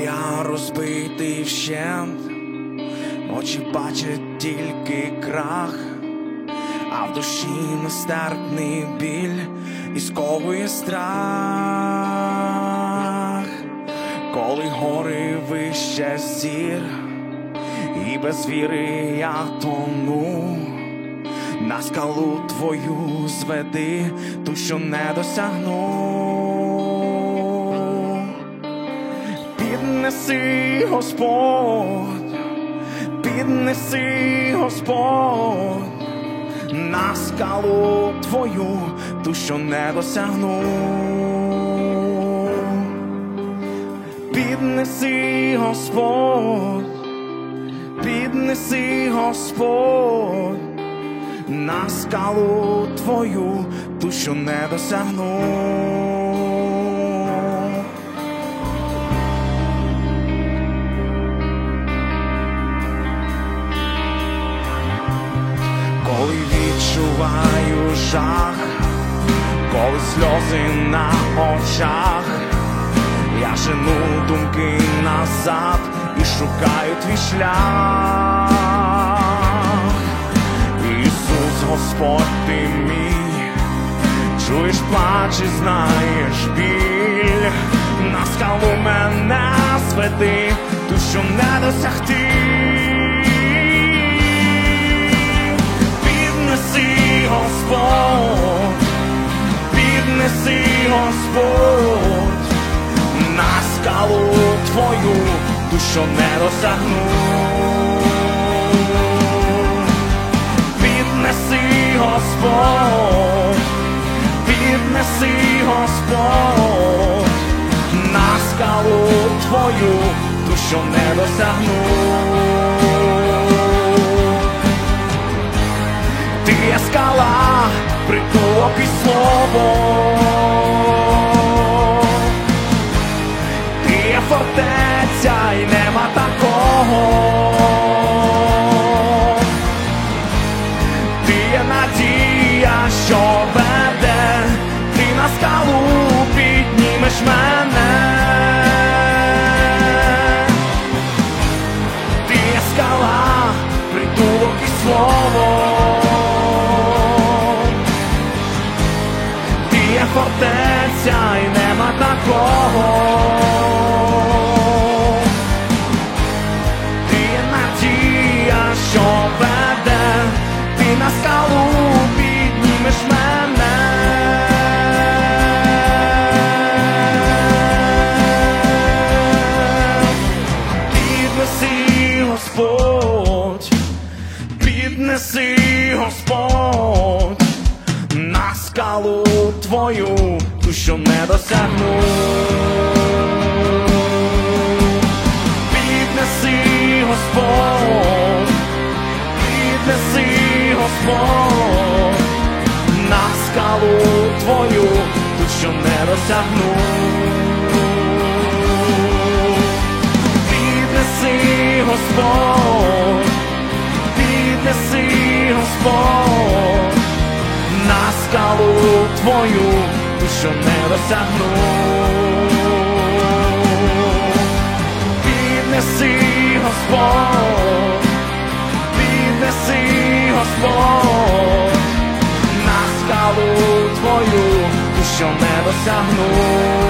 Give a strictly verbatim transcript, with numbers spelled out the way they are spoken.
Я розбитий вщент, очі бачать тільки крах, а в душі нестерпний біль і сковує страх. Коли гори вище зір, і без віри я тону, на скалу твою зведи, ту, що не досягну. Піднеси, Господь, піднеси, Господь, на скалу твою, ту, що не досягну. Піднеси, Господь, піднеси, Господь, на скалу твою, ту, що не досягну. Коли відчуваю жах, коли сльози на очах, я жену думки назад і шукаю твій шлях. Ісус, Господь, ти мій, чуєш плач і знаєш біль, на скалу мене зведи, ту, що не досягти. Піднеси, Господь, піднеси, Господь, на скалу твою, ту, що не досягну. Піднеси, Господь, піднеси, Господь, на скалу твою, ту, що не досягну. Ти є скала, притулок і слово, ти є фортеця і нема такого, ти є надія, що веде, ти на скалу піднімеш мене. Ти є скала, притулок і слово, фортеця і нема такого, ти є надія, що веде, ти на скалу піднімеш мене. Піднеси, Господь, піднеси, Господь, на скалу твою, ту, що не досягну. Піднеси, Господь, піднеси, Господь, на скалу твою, ту, що не досягну. Піднеси, Господь, піднеси, Господь, на скалу твою, ту, що не досягну. Піднеси, Господь, піднеси, Господь, на скалу твою, ту, що не досягну.